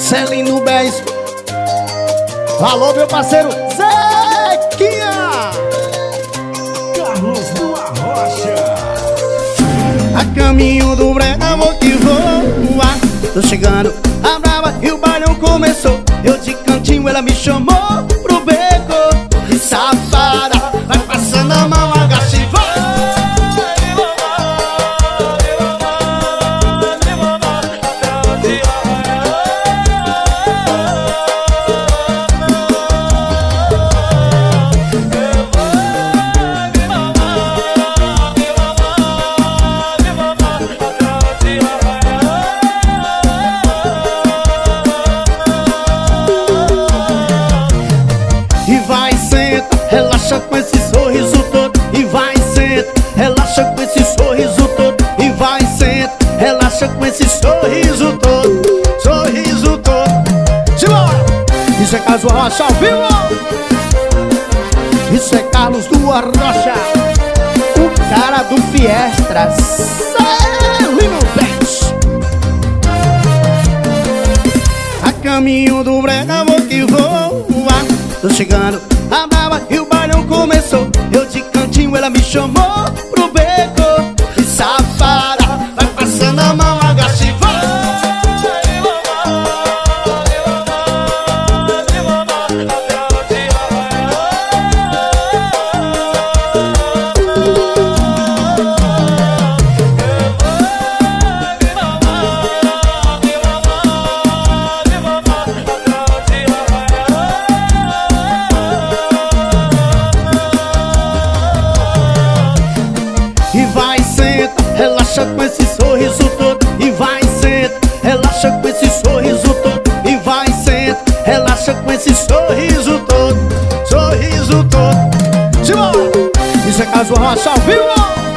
Celino Bez. Alô, meu parceiro Zequinha. Carlos do Arrocha. A caminho do brega vou que voa. Tô chegando, a brava e o bailão começou. Eu de cantinho, ela me chamou pro beco. E safada, vai passando a mão, agacha e vai. E vai, senta, relaxa com esse sorriso todo. E vai, senta, relaxa com esse sorriso todo. E vai, senta, relaxa com esse sorriso todo. Sorriso todo. Simbora! Isso é Carlos do Arrocha ao vivo. Isso é Carlos do Arrocha, o cara do Fiestra, Celino Bez. A caminho do brega vou que voa. Tô chegando, a brava e o bailão começou. Eu de cantinho, ela me chamou pro beco. E safada, vai passando a mão, agacha e vai. E vai, senta, relaxa com esse sorriso todo. E vai, senta, relaxa com esse sorriso todo. E vai, senta, relaxa com esse sorriso todo. Sorriso todo. Simbora! Isso é Carlos do Arrocha ao vivo.